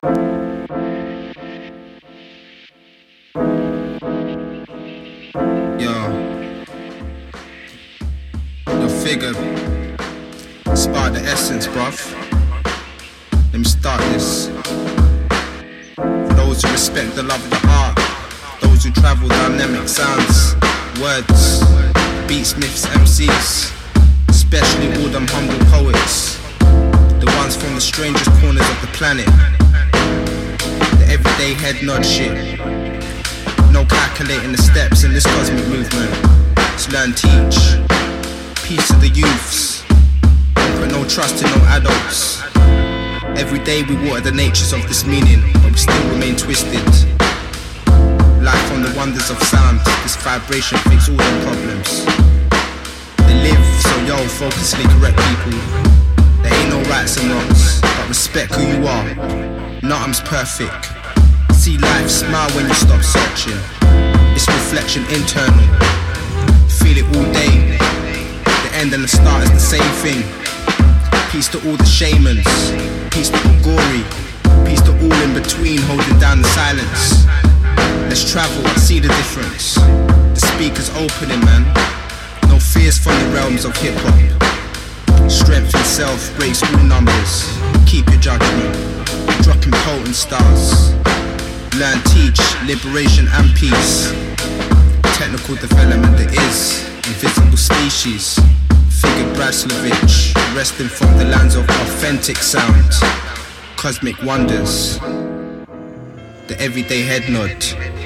Your figure spark the essence, bruv. Let me start this. For those who respect the love of the art, those who travel dynamic sounds, words, beatsmiths, MCs, especially all them humble poets, the ones from the strangest corners of the planet, the everyday head nod shit. No calculating the steps in this cosmic movement. It's learn, teach. Peace to the youths. Put no trust in no adults. Every day we water the natures of this meaning, but we still remain twisted. Life on the wonders of sound. This vibration fix all their problems. They live, so yo, focusly correct people. There ain't no rights and wrongs, but respect who you are. Nothing's perfect. See life, smile when you stop searching. It's reflection internal. Feel it all day. The end and the start is the same thing. Peace to all the shamans. Peace to all gory. Peace to all in between, holding down the silence. Let's travel, I see the difference. The speaker's opening, man. No fears from the realms of hip-hop. Strength in self breaks all numbers. Keep your judgment. Dropping potent stars. Learn, teach, liberation and peace. Technical development that is invisible species. Figure Braslovich, resting from the lands of authentic sound. Cosmic wonders. The everyday head nod.